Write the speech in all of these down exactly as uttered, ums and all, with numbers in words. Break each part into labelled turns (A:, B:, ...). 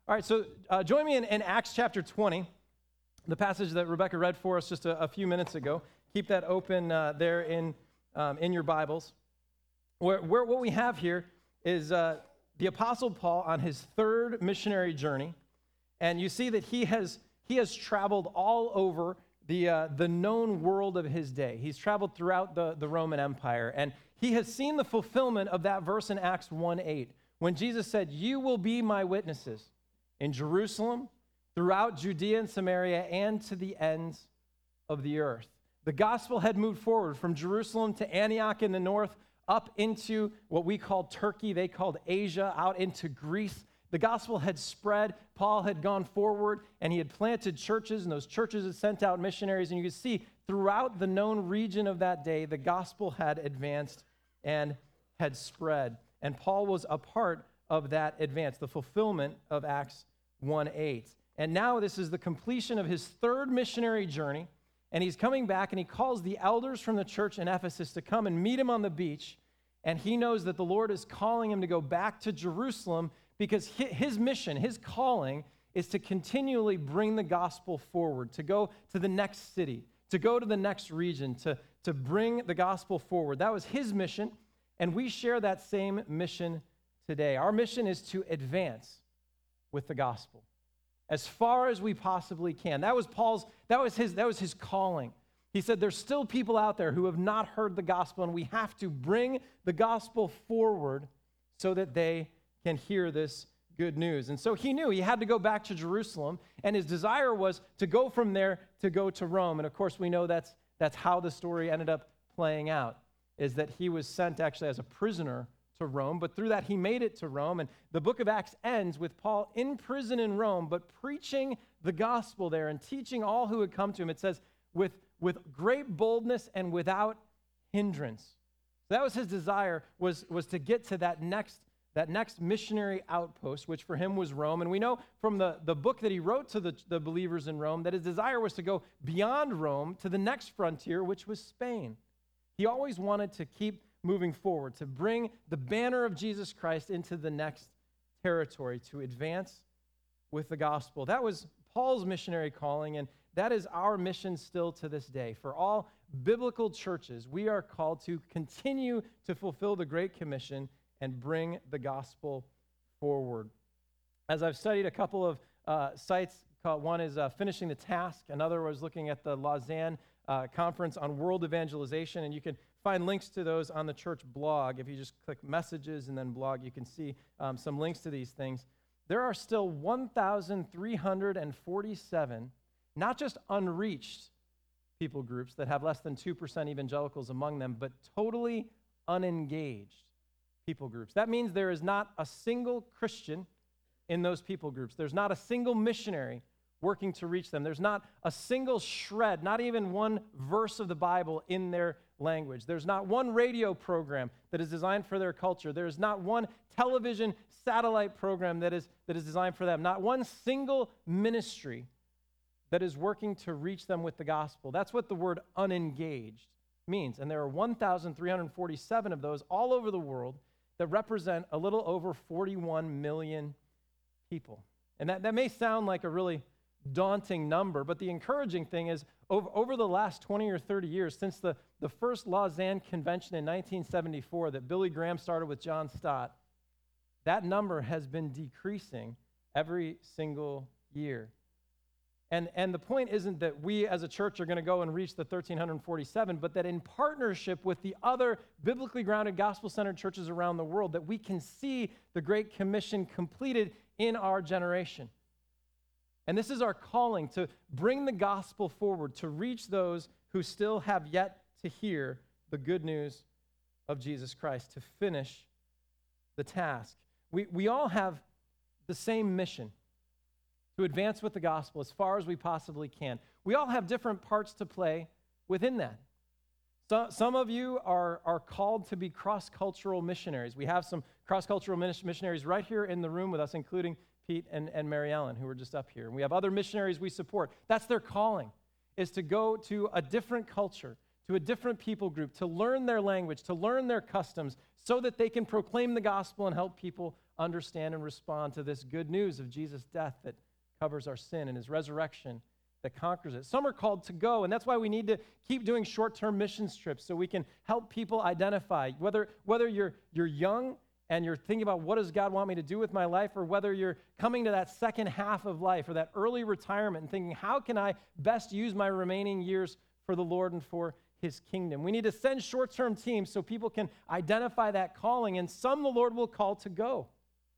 A: All right, so uh, join me in, in Acts chapter twenty, the passage that Rebecca read for us just a, a few minutes ago. Keep that open uh, there in um, in your Bibles. Where, where what we have here is uh, the Apostle Paul on his third missionary journey, and you see that he has he has traveled all over the uh, the known world of his day. He's traveled throughout the, the Roman Empire, and he has seen the fulfillment of that verse in Acts one eight, when Jesus said, "You will be my witnesses in Jerusalem, throughout Judea and Samaria, and to the ends of the earth." The gospel had moved forward from Jerusalem to Antioch in the north, up into what we call Turkey, they called Asia, out into Greece. The gospel had spread. Paul had gone forward, and he had planted churches, and those churches had sent out missionaries. And you can see throughout the known region of that day, the gospel had advanced and had spread. And Paul was a part of that advance, the fulfillment of Acts one eight. And now this is the completion of his third missionary journey, and he's coming back, and he calls the elders from the church in Ephesus to come and meet him on the beach, and he knows that the Lord is calling him to go back to Jerusalem because his mission, his calling, is to continually bring the gospel forward, to go to the next city, to go to the next region, to, to bring the gospel forward. That was his mission, and we share that same mission today. Our mission is to advance with the gospel as far as we possibly can. That was Paul's, that was his, that was his calling. He said there's still people out there who have not heard the gospel, and we have to bring the gospel forward so that they can hear this good news. And so he knew he had to go back to Jerusalem, and his desire was to go from there to go to Rome. And of course, we know that's that's how the story ended up playing out, is that he was sent actually as a prisoner to Rome, but through that he made it to Rome. And the book of Acts ends with Paul in prison in Rome, but preaching the gospel there and teaching all who would come to him. It says, with, with great boldness and without hindrance. So that was his desire, was, was to get to that next, that next missionary outpost, which for him was Rome. And we know from the, the book that he wrote to the, the believers in Rome that his desire was to go beyond Rome to the next frontier, which was Spain. He always wanted to keep moving forward, to bring the banner of Jesus Christ into the next territory, to advance with the gospel. That was Paul's missionary calling, and that is our mission still to this day. For all biblical churches, we are called to continue to fulfill the Great Commission and bring the gospel forward. As I've studied a couple of uh, sites, called, one is uh, Finishing the Task, another was looking at the Lausanne uh, Conference on World Evangelization, and you can find links to those on the church blog. If you just click messages and then blog, you can see um, some links to these things. There are still one thousand three hundred forty-seven, not just unreached people groups that have less than two percent evangelicals among them, but totally unengaged people groups. That means there is not a single Christian in those people groups. There's not a single missionary working to reach them. There's not a single shred, not even one verse of the Bible in their language. There's not one radio program that is designed for their culture. There's not one television satellite program that is, that is designed for them. Not one single ministry that is working to reach them with the gospel. That's what the word unengaged means. And there are one thousand three hundred forty-seven of those all over the world that represent a little over forty-one million people. And that, that may sound like a really daunting number, but the encouraging thing is over, over the last twenty or thirty years, since the, the first Lausanne Convention in nineteen seventy-four that Billy Graham started with John Stott, that number has been decreasing every single year. And, and the point isn't that we as a church are going to go and reach the one thousand three hundred forty-seven, but that in partnership with the other biblically grounded, gospel-centered churches around the world, that we can see the Great Commission completed in our generation. And this is our calling, to bring the gospel forward, to reach those who still have yet to hear the good news of Jesus Christ, to finish the task. We, we all have the same mission, to advance with the gospel as far as we possibly can. We all have different parts to play within that. So, some of you are, are called to be cross-cultural missionaries. We have some cross-cultural missionaries right here in the room with us, including Pete and, and Mary Ellen, who are just up here. And we have other missionaries we support. That's their calling, is to go to a different culture, to a different people group, to learn their language, to learn their customs, so that they can proclaim the gospel and help people understand and respond to this good news of Jesus' death that covers our sin and his resurrection that conquers it. Some are called to go, and that's why we need to keep doing short-term missions trips so we can help people identify, whether, whether you're, you're young and you're thinking about what does God want me to do with my life, or whether you're coming to that second half of life or that early retirement and thinking, how can I best use my remaining years for the Lord and for his kingdom? We need to send short-term teams so people can identify that calling, and some the Lord will call to go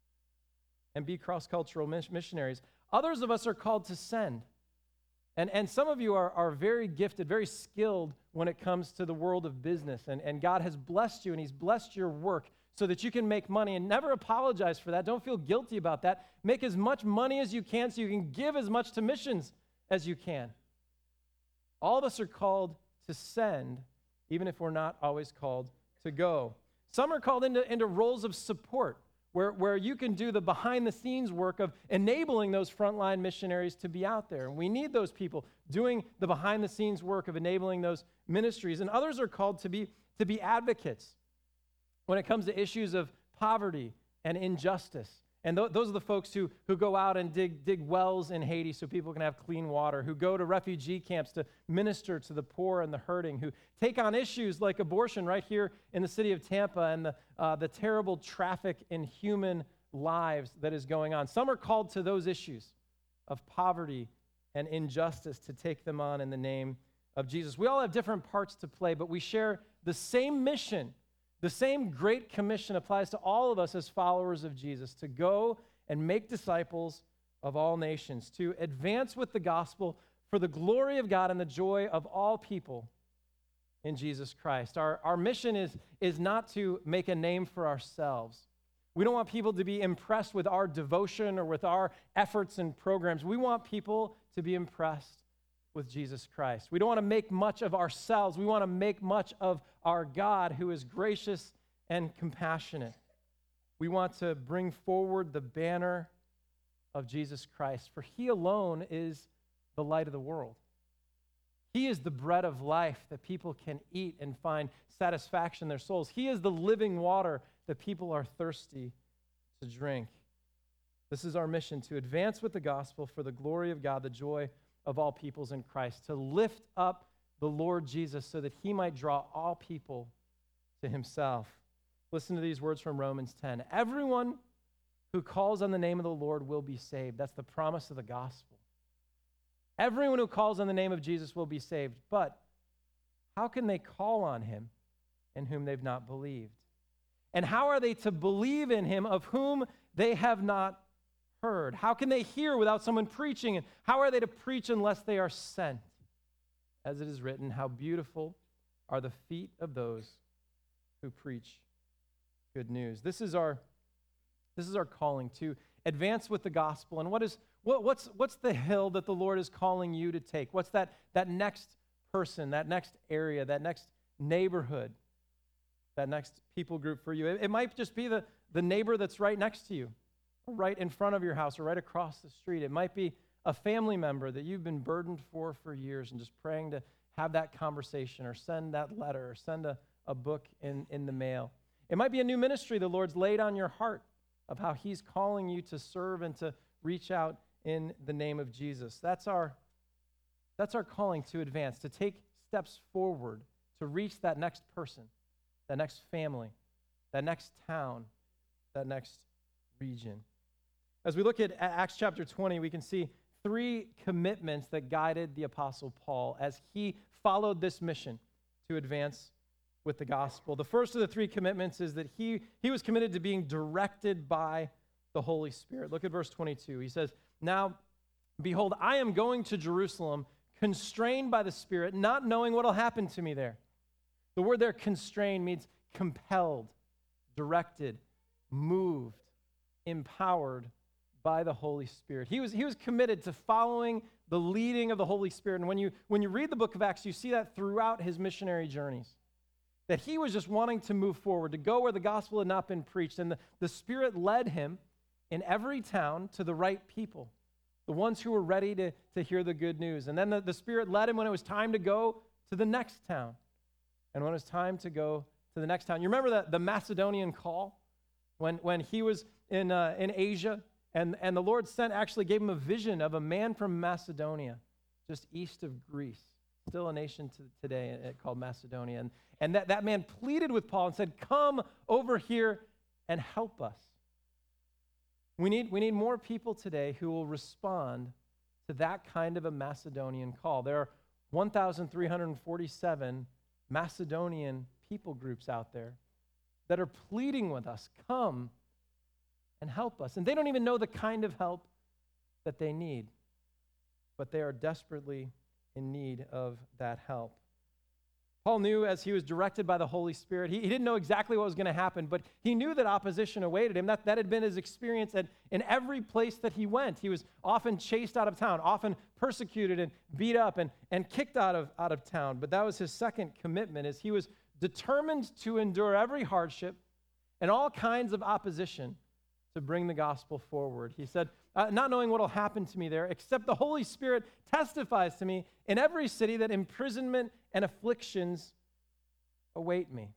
A: and be cross-cultural missionaries. Others of us are called to send. And, and some of you are, are very gifted, very skilled when it comes to the world of business. And, and God has blessed you, and he's blessed your work so that you can make money. And never apologize for that. Don't feel guilty about that. Make as much money as you can so you can give as much to missions as you can. All of us are called to send, even if we're not always called to go. Some are called into, into roles of support, where, where you can do the behind-the-scenes work of enabling those frontline missionaries to be out there. And we need those people doing the behind-the-scenes work of enabling those ministries. And others are called to be, to be advocates when it comes to issues of poverty and injustice. And th- those are the folks who, who go out and dig, dig wells in Haiti so people can have clean water, who go to refugee camps to minister to the poor and the hurting, who take on issues like abortion right here in the city of Tampa and the, uh, the terrible traffic in human lives that is going on. Some are called to those issues of poverty and injustice to take them on in the name of Jesus. We all have different parts to play, but we share the same mission. The same great commission applies to all of us as followers of Jesus, to go and make disciples of all nations, to advance with the gospel for the glory of God and the joy of all people in Jesus Christ. Our, our mission is, is not to make a name for ourselves. We don't want people to be impressed with our devotion or with our efforts and programs. We want people to be impressed with Jesus Christ. We don't want to make much of ourselves. We want to make much of our God, who is gracious and compassionate. We want to bring forward the banner of Jesus Christ, for he alone is the light of the world. He is the bread of life that people can eat and find satisfaction in their souls. He is the living water that people are thirsty to drink. This is our mission, to advance with the gospel for the glory of God, the joy of all peoples in Christ, to lift up the Lord Jesus so that he might draw all people to himself. Listen to these words from Romans ten. Everyone who calls on the name of the Lord will be saved. That's the promise of the gospel. Everyone who calls on the name of Jesus will be saved. But how can they call on him in whom they've not believed? And how are they to believe in him of whom they have not heard? How can they hear without someone preaching? And how are they to preach unless they are sent? As it is written, how beautiful are the feet of those who preach good news. This is our, this is our calling, to advance with the gospel. And what is what, what's what's the hill that the Lord is calling you to take? What's that that next person, that next area, that next neighborhood, that next people group for you? It, it might just be the, the neighbor that's right next to you, or right in front of your house, or right across the street. It might be a family member that you've been burdened for for years and just praying to have that conversation, or send that letter, or send a, a book in, in the mail. It might be a new ministry the Lord's laid on your heart of how he's calling you to serve and to reach out in the name of Jesus. That's our, that's our calling to advance, to take steps forward, to reach that next person, that next family, that next town, that next region. As we look at Acts chapter twenty, we can see three commitments that guided the Apostle Paul as he followed this mission to advance with the gospel. The first of the three commitments is that he, he was committed to being directed by the Holy Spirit. Look at verse twenty-two. He says, "Now, behold, I am going to Jerusalem, constrained by the Spirit, not knowing what will happen to me there." The word there, constrained, means compelled, directed, moved, empowered by the Holy Spirit. He was, he was committed to following the leading of the Holy Spirit. And when you, when you read the book of Acts, you see that throughout his missionary journeys, that he was just wanting to move forward, to go where the gospel had not been preached. And the, the Spirit led him in every town to the right people, the ones who were ready to, to hear the good news. And then the, the Spirit led him when it was time to go to the next town. And when it was time to go to the next town. You remember the, the Macedonian call? When, when he was in, uh, in Asia, and, and the Lord sent, actually gave him a vision of a man from Macedonia, just east of Greece, still a nation to today uh, called Macedonia. And, and that, that man pleaded with Paul and said, come over here and help us. We need, we need more people today who will respond to that kind of a Macedonian call. There are one thousand three hundred forty-seven Macedonian people groups out there that are pleading with us, come and help us. And they don't even know the kind of help that they need, but they are desperately in need of that help. Paul knew as he was directed by the Holy Spirit, he, he didn't know exactly what was going to happen, but he knew that opposition awaited him. That, that had been his experience at, in every place that he went. He was often chased out of town, often persecuted and beat up and, and kicked out of, out of town. But that was his second commitment, is he was determined to endure every hardship and all kinds of opposition to bring the gospel forward. He said, uh, not knowing what will happen to me there, except the Holy Spirit testifies to me in every city that imprisonment and afflictions await me.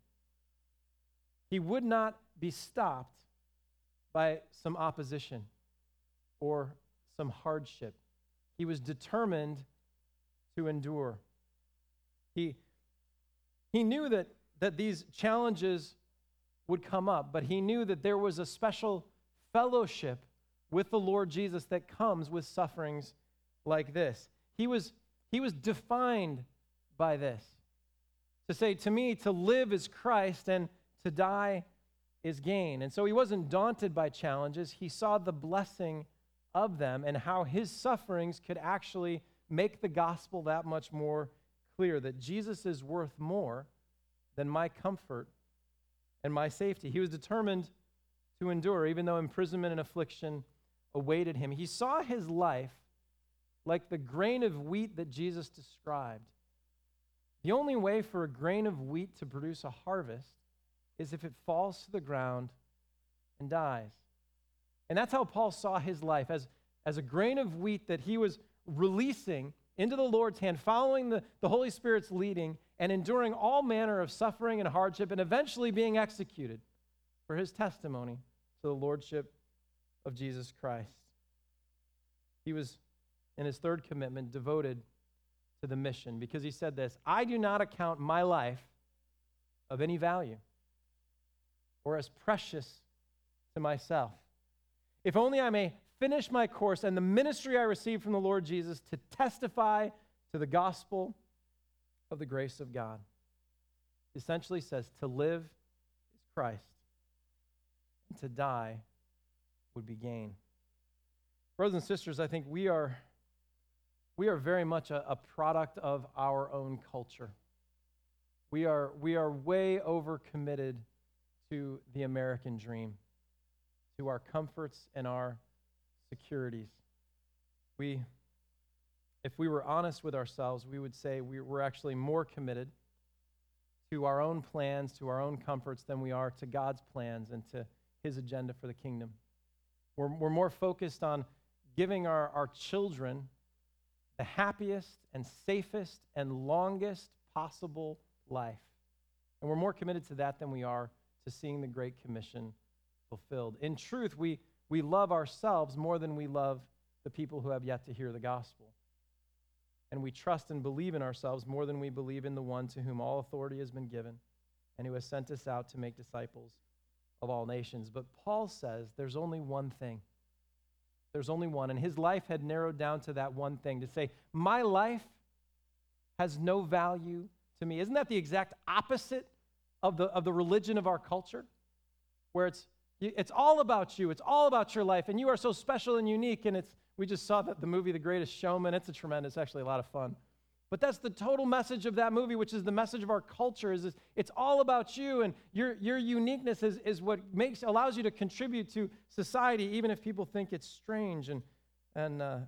A: He would not be stopped by some opposition or some hardship. He was determined to endure. He, he knew that, that these challenges would come up, but he knew that there was a special fellowship with the Lord Jesus that comes with sufferings like this. He was, he was defined by this. To say, to me, to live is Christ and to die is gain. And so he wasn't daunted by challenges. He saw the blessing of them and how his sufferings could actually make the gospel that much more clear, that Jesus is worth more than my comfort and my safety. He was determined to endure, even though imprisonment and affliction awaited him. He saw his life like the grain of wheat that Jesus described. The only way for a grain of wheat to produce a harvest is if it falls to the ground and dies. And that's how Paul saw his life, as, as a grain of wheat that he was releasing into the Lord's hand, following the, the Holy Spirit's leading, and enduring all manner of suffering and hardship, and eventually being executed for his testimony to the lordship of Jesus Christ. He was, in his third commitment, devoted to the mission, because he said this, I do not account my life of any value or as precious to myself, if only I may finish my course and the ministry I received from the Lord Jesus to testify to the gospel of the grace of God. He essentially says to live is Christ, and to die would be gain. Brothers and sisters, I think we are we are very much a, a product of our own culture. We are we are way overcommitted to the American dream, to our comforts and our securities. We, if we were honest with ourselves, we would say we, we're actually more committed to our own plans, to our own comforts, than we are to God's plans and to his agenda for the kingdom. We're, we're more focused on giving our, our children the happiest and safest and longest possible life. And we're more committed to that than we are to seeing the Great Commission fulfilled. In truth, we, we love ourselves more than we love the people who have yet to hear the gospel. And we trust and believe in ourselves more than we believe in the one to whom all authority has been given and who has sent us out to make disciples of all nations. But Paul says there's only one thing. There's only one. And his life had narrowed down to that one thing, to say, my life has no value to me. Isn't that the exact opposite of the, of the religion of our culture? Where it's it's all about you. It's all about your life. And you are so special and unique. And it's we just saw that the movie The Greatest Showman. It's a tremendous, actually a lot of fun. But that's the total message of that movie, which is the message of our culture, is, is it's all about you, and your, your uniqueness is, is what makes allows you to contribute to society, even if people think it's strange. And and uh,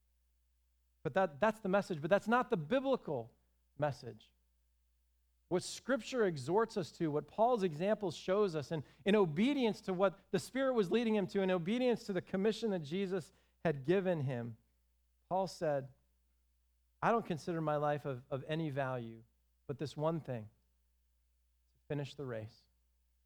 A: but that that's the message. But that's not the biblical message. What Scripture exhorts us to, what Paul's example shows us, and in obedience to what the Spirit was leading him to, in obedience to the commission that Jesus had given him, Paul said, I don't consider my life of, of any value but this one thing, to finish the race,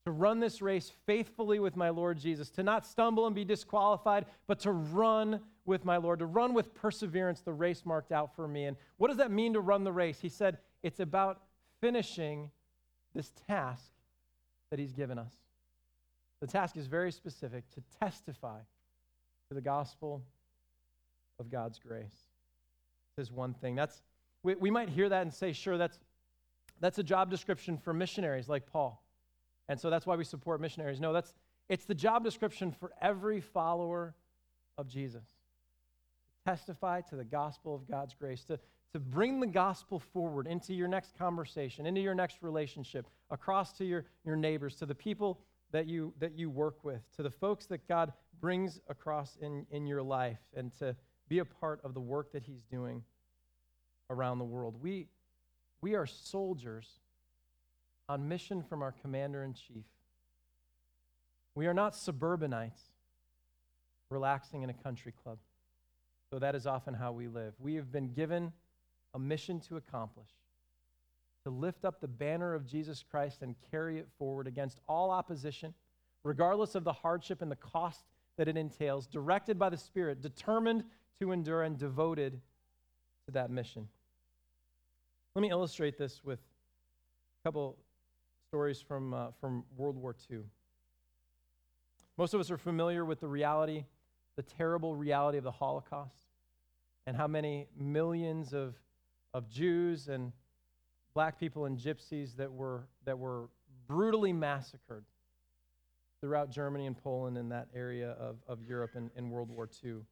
A: to run this race faithfully with my Lord Jesus, to not stumble and be disqualified, but to run with my Lord, to run with perseverance the race marked out for me. And what does that mean to run the race? He said, it's about finishing this task that he's given us. The task is very specific, to testify to the gospel of God's grace. This is one thing. That's we, we might hear that and say, sure, that's that's a job description for missionaries like Paul. And so that's why we support missionaries. No, that's it's the job description for every follower of Jesus. To testify to the gospel of God's grace, to, to bring the gospel forward into your next conversation, into your next relationship, across to your, your neighbors, to the people that you that you work with, to the folks that God brings across in, in your life, and to be a part of the work that he's doing around the world. We, we are soldiers on mission from our commander-in-chief. We are not suburbanites relaxing in a country club, though that is often how we live. We have been given a mission to accomplish, to lift up the banner of Jesus Christ and carry it forward against all opposition, regardless of the hardship and the cost that it entails, directed by the Spirit, determined to endure and devoted to that mission. Let me illustrate this with a couple stories from, uh, from World War Two. Most of us are familiar with the reality, the terrible reality of the Holocaust, and how many millions of, of Jews and black people and gypsies that were, that were brutally massacred throughout Germany and Poland and that area of, of Europe in, in World War Two.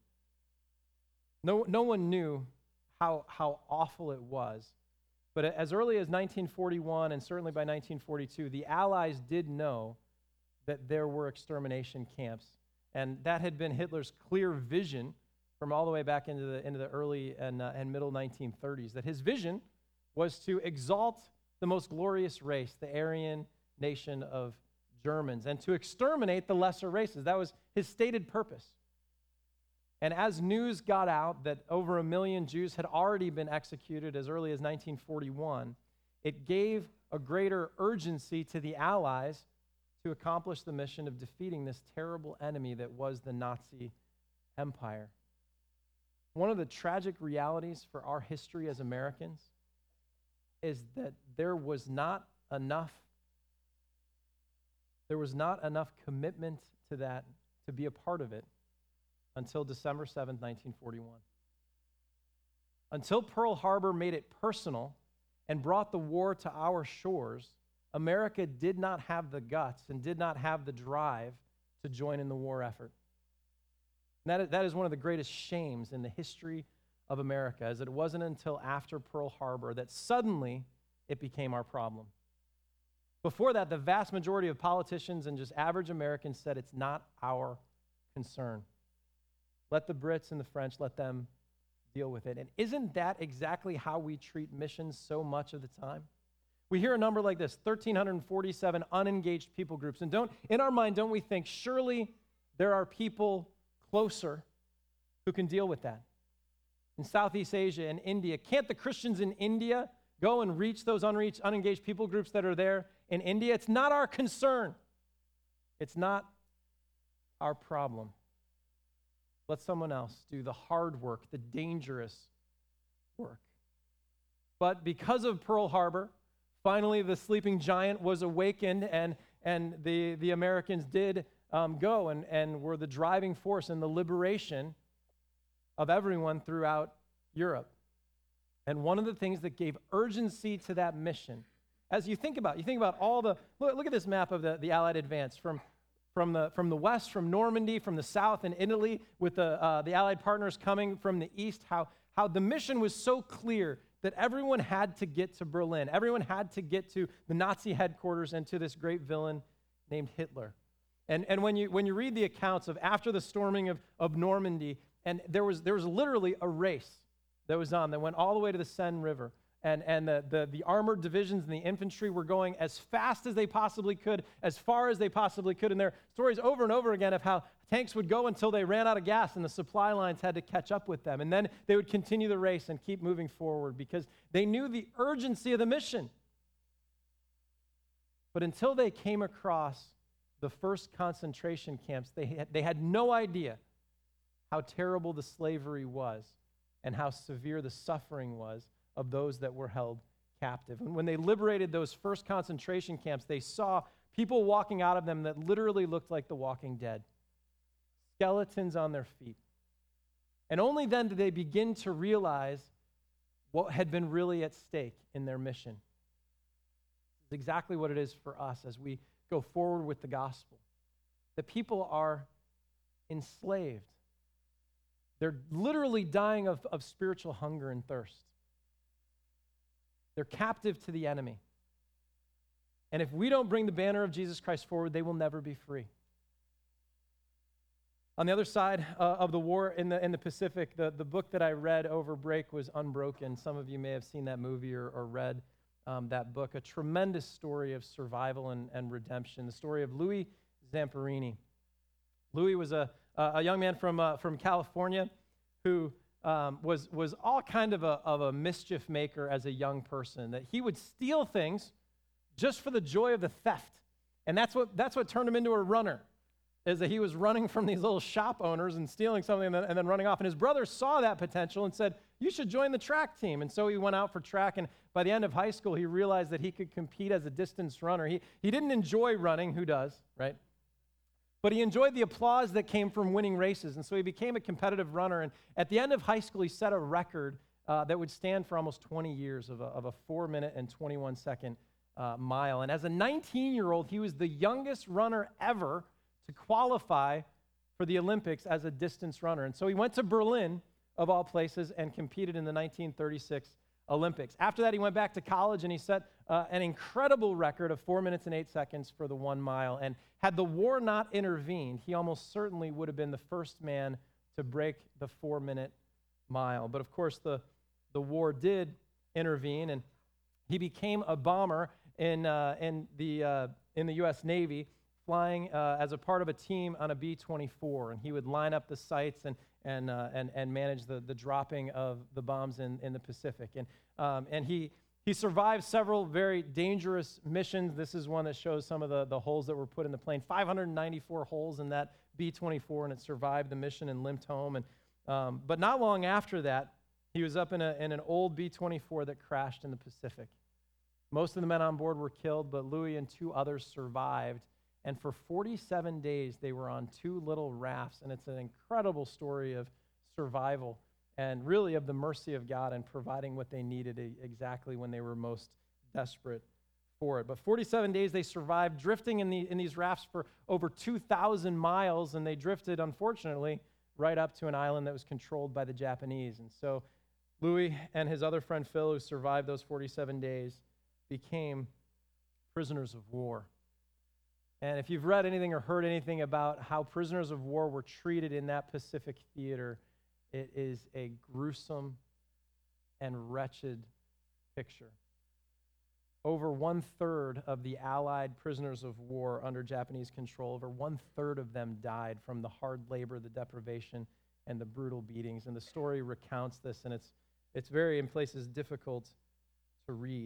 A: No, no one knew how, how awful it was. But as early as nineteen forty-one, and certainly by nineteen forty-two, the Allies did know that there were extermination camps. And that had been Hitler's clear vision from all the way back into the, into the early and, uh, and middle nineteen thirties, that his vision was to exalt the most glorious race, the Aryan nation of Germans, and to exterminate the lesser races. That was his stated purpose. And as news got out that over a million Jews had already been executed as early as nineteen forty-one, it gave a greater urgency to the Allies to accomplish the mission of defeating this terrible enemy that was the Nazi Empire. One of the tragic realities for our history as Americans is that there was not enough, there was not enough commitment to that to be a part of it until December seventh, nineteen forty-one. Until Pearl Harbor made it personal and brought the war to our shores, America did not have the guts and did not have the drive to join in the war effort. And that is, that is one of the greatest shames in the history of America, is that it wasn't until after Pearl Harbor that suddenly it became our problem. Before that, the vast majority of politicians and just average Americans said it's not our concern. Let the Brits and the French, let them deal with it. And isn't that exactly how we treat missions so much of the time? We hear a number like this, one thousand three hundred forty-seven unengaged people groups. And don't, in our mind, don't we think, surely there are people closer who can deal with that? In Southeast Asia and India, can't the Christians in India go and reach those unreached, unengaged people groups that are there in India? It's not our concern. It's not our problem. Let someone else do the hard work, the dangerous work. But because of Pearl Harbor, finally the sleeping giant was awakened, and, and the, the Americans did um, go and, and were the driving force in the liberation of everyone throughout Europe. And one of the things that gave urgency to that mission, as you think about, you think about all the, look, look at this map of the, the Allied advance from From the, from the west, from Normandy, from the south in Italy, with the, uh, the Allied partners coming from the east, how, how the mission was so clear that everyone had to get to Berlin. Everyone had to get to the Nazi headquarters and to this great villain named Hitler. And, and when, you, when you read the accounts of after the storming of, of Normandy, and there was, there was literally a race that was on that went all the way to the Seine River. And, and the, the, the armored divisions and the infantry were going as fast as they possibly could, as far as they possibly could. And there are stories over and over again of how tanks would go until they ran out of gas and the supply lines had to catch up with them. And then they would continue the race and keep moving forward because they knew the urgency of the mission. But until they came across the first concentration camps, they had, they had no idea how terrible the slavery was and how severe the suffering was of those that were held captive. And when they liberated those first concentration camps, they saw people walking out of them that literally looked like the walking dead, skeletons on their feet. And only then did they begin to realize what had been really at stake in their mission. It's exactly what it is for us as we go forward with the gospel. That people are enslaved. They're literally dying of, of spiritual hunger and thirst. They're captive to the enemy. And if we don't bring the banner of Jesus Christ forward, they will never be free. On the other side uh, of the war in the in the Pacific, the, the book that I read over break was Unbroken. Some of you may have seen that movie or, or read um, that book. A tremendous story of survival and, and redemption. The story of Louis Zamperini. Louis was a, a young man from, uh, from California who um, was, was all kind of a, of a mischief maker as a young person. That he would steal things just for the joy of the theft. And that's what, that's what turned him into a runner, is that he was running from these little shop owners and stealing something and then, and then running off. And his brother saw that potential and said, you should join the track team. And so he went out for track, and by the end of high school, he realized that he could compete as a distance runner. He, he didn't enjoy running, who does, right? But he enjoyed the applause that came from winning races, and so he became a competitive runner. And at the end of high school, he set a record uh, that would stand for almost twenty years of a, of a four minute and twenty-one second uh, mile. And as a nineteen-year-old, he was the youngest runner ever to qualify for the Olympics as a distance runner. And so he went to Berlin, of all places, and competed in the nineteen thirty-six Olympics. After that, he went back to college, and he set uh, an incredible record of four minutes and eight seconds for the one mile. And had the war not intervened, he almost certainly would have been the first man to break the four-minute mile. But of course, the, the war did intervene, and he became a bomber in, uh, in, the, uh, in the U S Navy, flying uh, as a part of a team on a B twenty-four, and he would line up the sights and and uh, and and manage the, the dropping of the bombs in, in the Pacific. And um, and he he survived several very dangerous missions. This is one that shows some of the, the holes that were put in the plane. five hundred ninety-four holes in that B twenty-four, and it survived the mission and limped home. And um, but not long after that, he was up in a in an old B twenty-four that crashed in the Pacific. Most of the men on board were killed, but Louis and two others survived. And for forty-seven days, they were on two little rafts. And it's an incredible story of survival and really of the mercy of God and providing what they needed exactly when they were most desperate for it. But forty-seven days they survived, drifting in, the, in these rafts for over two thousand miles. And they drifted, unfortunately, right up to an island that was controlled by the Japanese. And so Louis and his other friend Phil, who survived those forty-seven days, became prisoners of war. And if you've read anything or heard anything about how prisoners of war were treated in that Pacific theater, it is a gruesome and wretched picture. Over one-third of the Allied prisoners of war under Japanese control, over one-third of them died from the hard labor, the deprivation, and the brutal beatings. And the story recounts this, and it's, it's very, in places, difficult to read.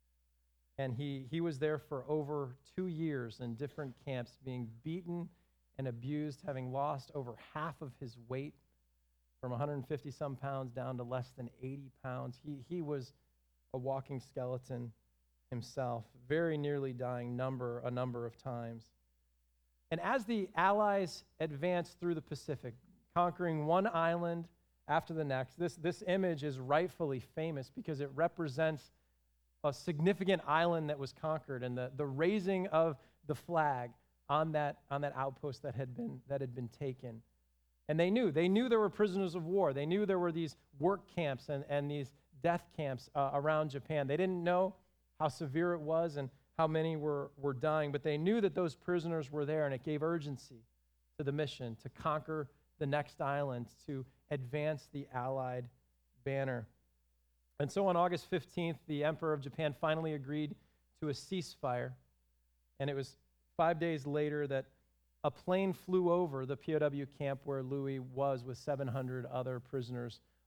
A: And he, he was there for over two years in different camps, being beaten and abused, having lost over half of his weight from one hundred fifty some pounds down to less than eighty pounds. He, he was a walking skeleton himself, very nearly dying number a number of times. And as the Allies advanced through the Pacific, conquering one island after the next, this, this image is rightfully famous because it represents a significant island that was conquered and the, the raising of the flag on that, on that outpost that had been, that had been taken. And they knew, they knew there were prisoners of war. They knew there were these work camps and, and these death camps uh, around Japan. They didn't know how severe it was and how many were, were dying, but they knew that those prisoners were there, and it gave urgency to the mission to conquer the next island, to advance the Allied banner. And so on August fifteenth, the Emperor of Japan finally agreed to a ceasefire. And it was five days later that a plane flew over the P O W camp where Louis was with seven hundred other prisoners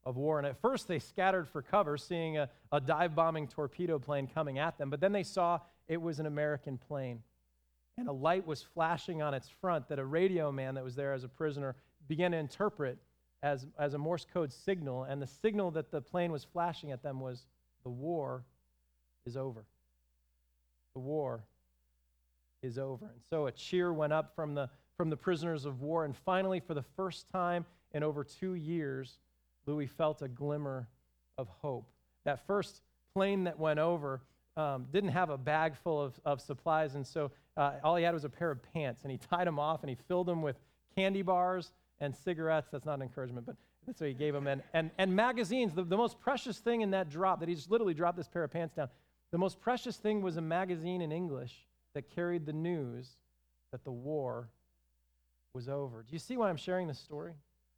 A: of war. And at first they scattered for cover, seeing a, a dive-bombing torpedo plane coming at them. But then they saw it was an American plane. And a light was flashing on its front that a radio man that was there as a prisoner began to interpret as, as a Morse code signal. And the signal that the plane was flashing at them was, the war is over. The war is over. And so a cheer went up from the, from the prisoners of war. And finally, for the first time in over two years, Louis felt a glimmer of hope. That first plane that went over um, didn't have a bag full of, of supplies, and so uh, all he had was a pair of pants, and he tied them off, and he filled them with candy bars and cigarettes. That's not an encouragement, but that's what he gave them. And, and, and magazines, the, the most precious thing in that drop, that he just literally dropped this pair of pants down, the most precious thing was a magazine in English that carried the news that the war was over. Do you see why I'm sharing this story?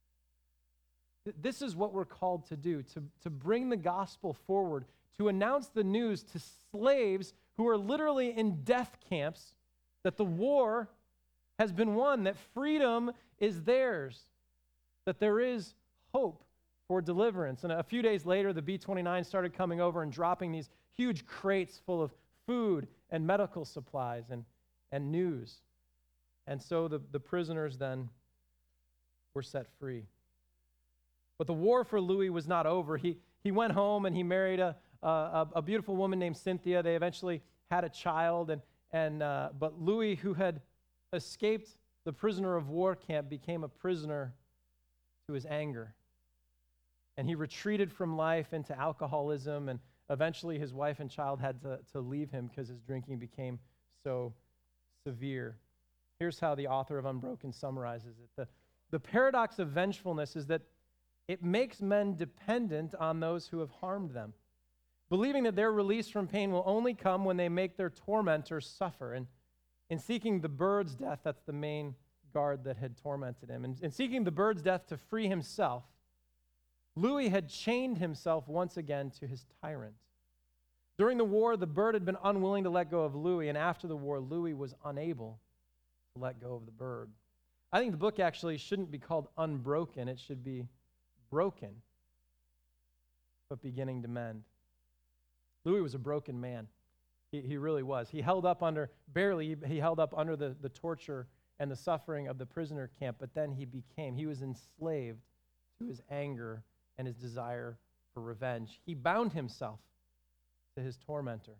A: This is what we're called to do, to, to bring the gospel forward, to announce the news to slaves who are literally in death camps that the war has been won, that freedom is theirs, that there is hope for deliverance. And a few days later, the B twenty-nine started coming over and dropping these huge crates full of food and medical supplies and, and news. And so the, the prisoners then were set free. But the war for Louis was not over. He, he went home and he married a, a, a beautiful woman named Cynthia. They eventually had a child. And, and, uh, but Louis, who had escaped the prisoner of war camp, became a prisoner to his anger. And he retreated from life into alcoholism, and eventually his wife and child had to, to leave him because his drinking became so severe. Here's how the author of Unbroken summarizes it. The, the paradox of vengefulness is that it makes men dependent on those who have harmed them, believing that their release from pain will only come when they make their tormentors suffer. And in seeking the bird's death, that's the main guard that had tormented him, and in seeking the bird's death to free himself, Louis had chained himself once again to his tyrant. During the war, the bird had been unwilling to let go of Louis, and after the war, Louis was unable to let go of the bird. I think the book actually shouldn't be called Unbroken. It should be Broken, but beginning to mend. Louis was a broken man. He, he really was. He held up under, barely, he held up under the, the torture and the suffering of the prisoner camp, but then he became, he was enslaved to his anger and his desire for revenge. He bound himself to his tormentor.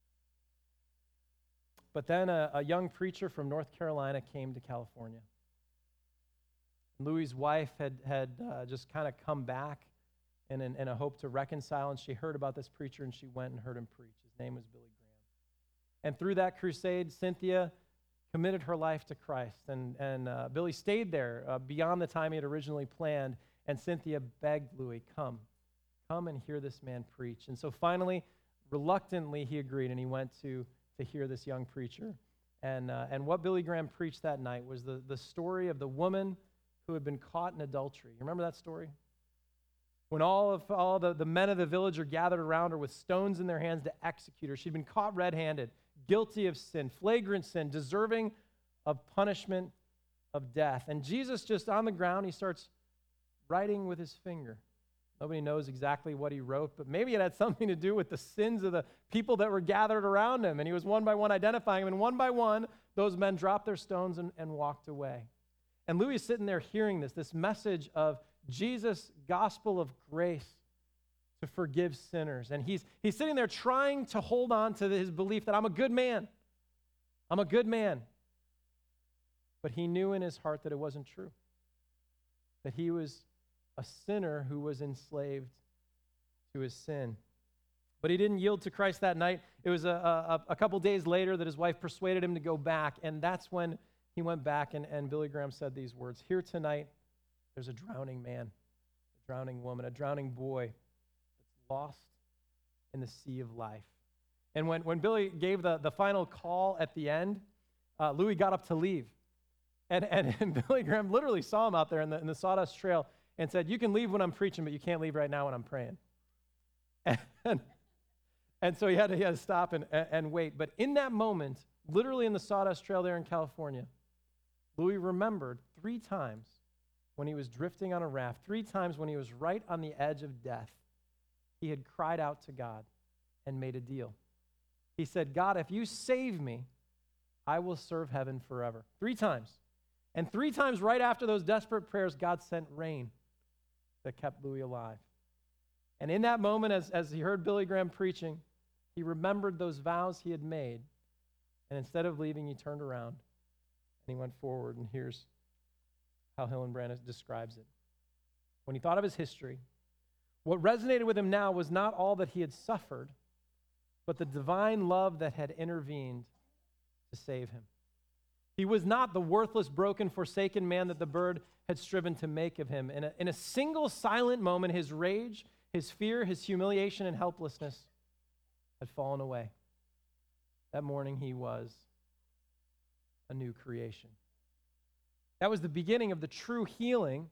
A: But then a, a young preacher from North Carolina came to California. Louis's wife had, had uh, just kind of come back in, in, in a hope to reconcile, and she heard about this preacher, and she went and heard him preach. His name was Billy Graham. And through that crusade, Cynthia committed her life to Christ, and, and uh, Billy stayed there uh, beyond the time he had originally planned, and Cynthia begged Louis, come, come and hear this man preach. And so finally, reluctantly, he agreed, and he went to, to hear this young preacher. And, uh, and what Billy Graham preached that night was the, the story of the woman who had been caught in adultery. You remember that story? When all of all the, the men of the village are gathered around her with stones in their hands to execute her. She'd been caught red-handed, guilty of sin, flagrant sin, deserving of punishment of death. And Jesus, just on the ground, he starts writing with his finger. Nobody knows exactly what he wrote, but maybe it had something to do with the sins of the people that were gathered around him. And he was one by one identifying them. And one by one, those men dropped their stones and, and walked away. And Louis is sitting there hearing this, this message of Jesus' gospel of grace to forgive sinners. And he's, he's sitting there trying to hold on to his belief that I'm a good man. I'm a good man. But he knew in his heart that it wasn't true, that he was a sinner who was enslaved to his sin. But he didn't yield to Christ that night. It was a, a, a couple days later that his wife persuaded him to go back, and that's when he went back, and, and Billy Graham said these words, here tonight, there's a drowning man, a drowning woman, a drowning boy that's lost in the sea of life. And when, when Billy gave the, the final call at the end, uh, Louis got up to leave. And, and, and Billy Graham literally saw him out there in the, in the sawdust trail and said, you can leave when I'm preaching, but you can't leave right now when I'm praying. And, and so he had to, he had to stop and, and wait. But in that moment, literally in the sawdust trail there in California, Louis remembered three times when he was drifting on a raft, three times when he was right on the edge of death, he had cried out to God and made a deal. He said, God, if you save me, I will serve heaven forever. Three times. And three times right after those desperate prayers, God sent rain that kept Louis alive. And in that moment, as, as he heard Billy Graham preaching, he remembered those vows he had made. And instead of leaving, he turned around and he went forward. And here's how Hillenbrand describes it. When he thought of his history, what resonated with him now was not all that he had suffered, but the divine love that had intervened to save him. He was not the worthless, broken, forsaken man that the bird had striven to make of him. In a, in a single silent moment, his rage, his fear, his humiliation, and helplessness had fallen away. That morning, he was a new creation. That was the beginning of the true healing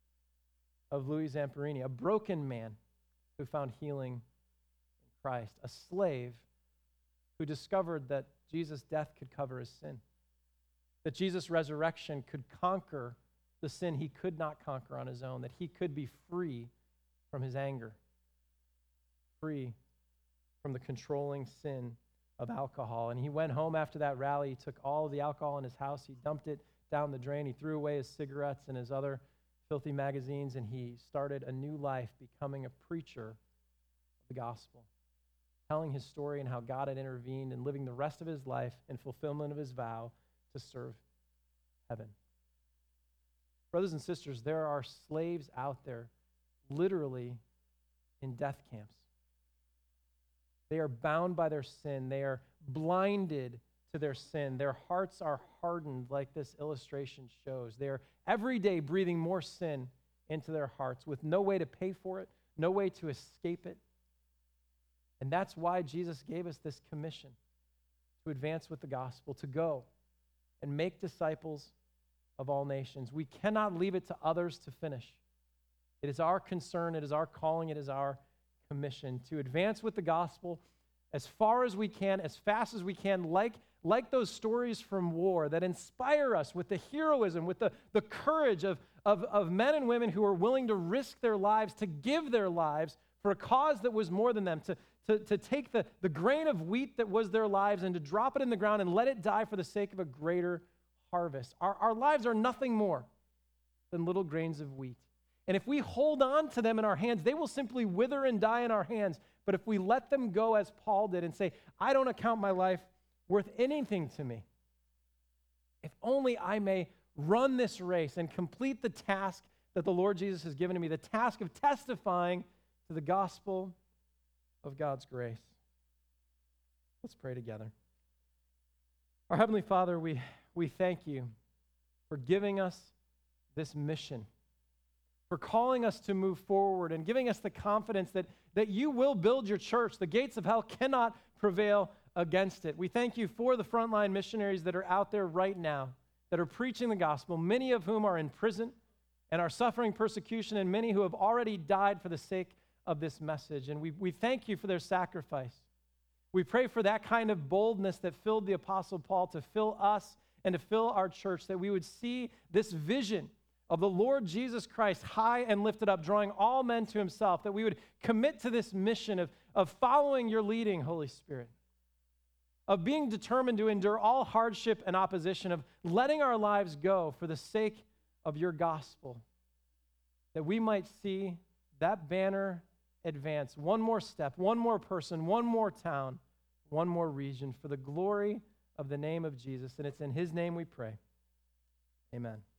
A: of Louis Zamperini, a broken man who found healing in Christ, a slave who discovered that Jesus' death could cover his sin, that Jesus' resurrection could conquer the sin he could not conquer on his own, that he could be free from his anger, free from the controlling sin of alcohol. And he went home after that rally. He took all of the alcohol in his house. He dumped it down the drain. He threw away his cigarettes and his other filthy magazines, and he started a new life, becoming a preacher of the gospel, telling his story and how God had intervened and living the rest of his life in fulfillment of his vow to serve heaven. Brothers and sisters, there are slaves out there literally in death camps. They are bound by their sin. They are blinded to their sin. Their hearts are hardened, like this illustration shows. They are every day breathing more sin into their hearts with no way to pay for it, no way to escape it. And that's why Jesus gave us this commission to advance with the gospel, to go and make disciples of all nations. We cannot leave it to others to finish. It is our concern, it is our calling, it is our commission to advance with the gospel as far as we can, as fast as we can, like, like those stories from war that inspire us with the heroism, with the, the courage of, of, of men and women who are willing to risk their lives, to give their lives for a cause that was more than them, to, to, to take the, the grain of wheat that was their lives and to drop it in the ground and let it die for the sake of a greater harvest. Our, our lives are nothing more than little grains of wheat. And if we hold on to them in our hands, they will simply wither and die in our hands. But if we let them go as Paul did and say, I don't account my life worth anything to me, if only I may run this race and complete the task that the Lord Jesus has given to me, the task of testifying to the gospel of God's grace. Let's pray together. Our Heavenly Father, we, we thank you for giving us this mission, for calling us to move forward and giving us the confidence that, that you will build your church. The gates of hell cannot prevail against it. We thank you for the frontline missionaries that are out there right now, that are preaching the gospel, many of whom are in prison and are suffering persecution, and many who have already died for the sake of this message. And we, we thank you for their sacrifice. We pray for that kind of boldness that filled the Apostle Paul to fill us and to fill our church, that we would see this vision of the Lord Jesus Christ high and lifted up, drawing all men to himself, that we would commit to this mission of, of following your leading, Holy Spirit, of being determined to endure all hardship and opposition, of letting our lives go for the sake of your gospel, that we might see that banner advance one more step, one more person, one more town, one more region for the glory of the name of Jesus. And it's in his name we pray. Amen.